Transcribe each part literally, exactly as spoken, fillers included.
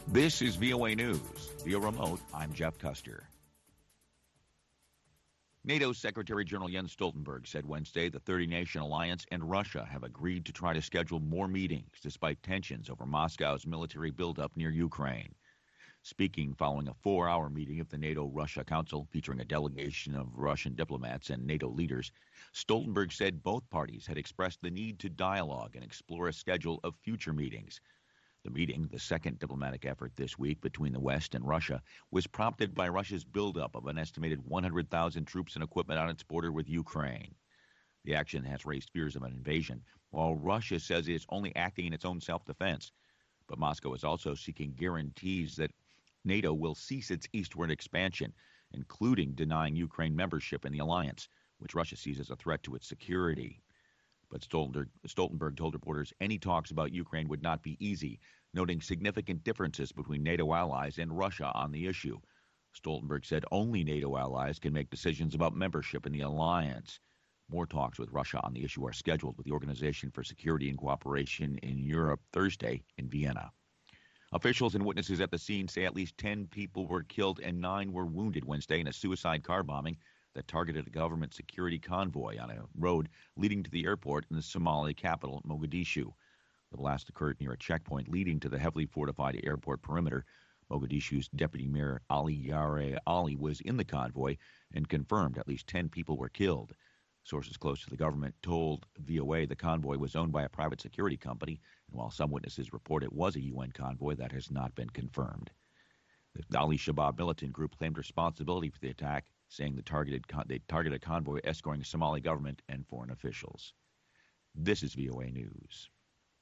This is V O A News. Via remote, I'm Jeff Custer. NATO Secretary General Jens Stoltenberg said Wednesday the thirty-nation alliance and Russia have agreed to try to schedule more meetings despite tensions over Moscow's military buildup near Ukraine. Speaking following a four-hour meeting of the NATO-Russia Council featuring a delegation of Russian diplomats and NATO leaders, Stoltenberg said both parties had expressed the need to dialogue and explore a schedule of future meetings. The meeting, the second diplomatic effort this week between the West and Russia, was prompted by Russia's buildup of an estimated one hundred thousand troops and equipment on its border with Ukraine. The action has raised fears of an invasion, while Russia says it is only acting in its own self-defense. But Moscow is also seeking guarantees that NATO will cease its eastward expansion, including denying Ukraine membership in the alliance, which Russia sees as a threat to its security. But Stoltenberg, Stoltenberg told reporters any talks about Ukraine would not be easy, noting significant differences between NATO allies and Russia on the issue. Stoltenberg said only NATO allies can make decisions about membership in the alliance. More talks with Russia on the issue are scheduled with the Organization for Security and Cooperation in Europe Thursday in Vienna. Officials and witnesses at the scene say at least ten people were killed and nine were wounded Wednesday in a suicide car bombing that targeted a government security convoy on a road leading to the airport in the Somali capital, Mogadishu. The blast occurred near a checkpoint leading to the heavily fortified airport perimeter. Mogadishu's Deputy Mayor Ali Yare Ali was in the convoy and confirmed at least ten people were killed. Sources close to the government told V O A the convoy was owned by a private security company, and while some witnesses report it was a U N convoy, that has not been confirmed. The Ali Shabaab militant group claimed responsibility for the attack, saying the targeted con- they targeted a convoy escorting Somali government and foreign officials. This is V O A News.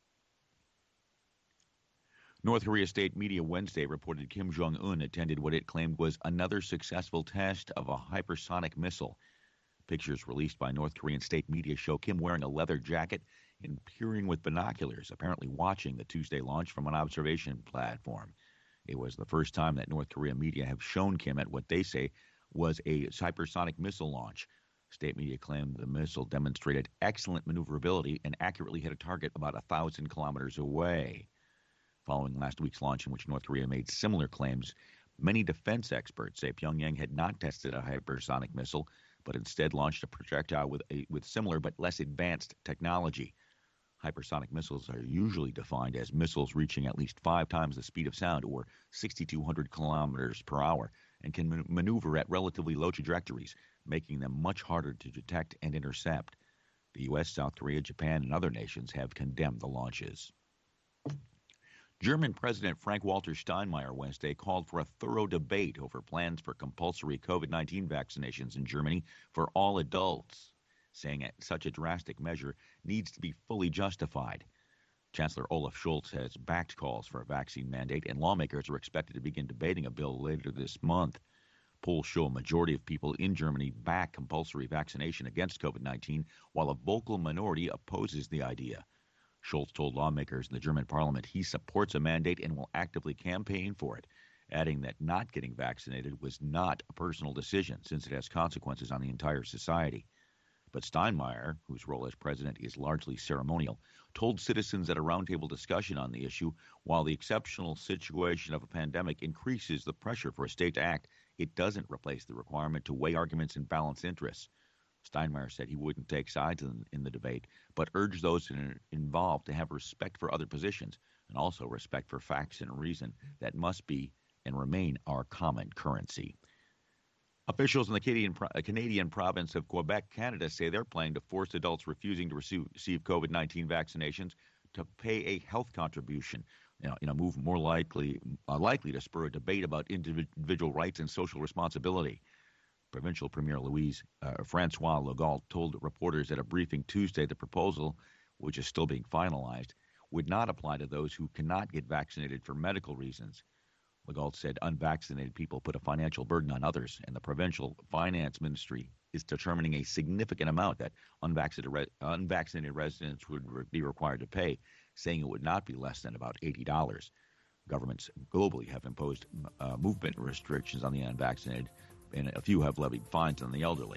North Korea state media Wednesday reported Kim Jong-un attended what it claimed was another successful test of a hypersonic missile. Pictures released by North Korean state media show Kim wearing a leather jacket and peering with binoculars, apparently watching the Tuesday launch from an observation platform. It was the first time that North Korea media have shown Kim at what they say was a hypersonic missile launch. State media claimed the missile demonstrated excellent maneuverability and accurately hit a target about a thousand kilometers away. Following last week's launch, in which North Korea made similar claims, many defense experts say Pyongyang had not tested a hypersonic missile, but instead launched a projectile with a, with similar but less advanced technology. Hypersonic missiles are usually defined as missiles reaching at least five times the speed of sound, or six thousand two hundred kilometers per hour, and can man- maneuver at relatively low trajectories, making them much harder to detect and intercept. The U S, South Korea, Japan, and other nations have condemned the launches. German President Frank-Walter Steinmeier Wednesday called for a thorough debate over plans for compulsory COVID nineteen vaccinations in Germany for all adults, saying that such a drastic measure needs to be fully justified. Chancellor Olaf Scholz has backed calls for a vaccine mandate, and lawmakers are expected to begin debating a bill later this month. Polls show a majority of people in Germany back compulsory vaccination against COVID nineteen, while a vocal minority opposes the idea. Scholz told lawmakers in the German parliament he supports a mandate and will actively campaign for it, adding that not getting vaccinated was not a personal decision since it has consequences on the entire society. But Steinmeier, whose role as president is largely ceremonial, told citizens at a roundtable discussion on the issue, while the exceptional situation of a pandemic increases the pressure for a state to act, it doesn't replace the requirement to weigh arguments and balance interests. Steinmeier said he wouldn't take sides in, in the debate, but urged those in, involved to have respect for other positions and also respect for facts and reason that must be and remain our common currency. Officials in the Canadian, Canadian province of Quebec, Canada, say they're planning to force adults refusing to receive, receive COVID nineteen vaccinations to pay a health contribution, you know, in a move more likely, uh, likely to spur a debate about individual rights and social responsibility. Provincial Premier Louise uh, Francois Legault told reporters at a briefing Tuesday the proposal, which is still being finalized, would not apply to those who cannot get vaccinated for medical reasons. Legault said unvaccinated people put a financial burden on others, and the provincial finance ministry is determining a significant amount that unvaccinated, re- unvaccinated residents would re- be required to pay, saying it would not be less than about eighty dollars. Governments globally have imposed uh, movement restrictions on the unvaccinated, and a few have levied fines on the elderly.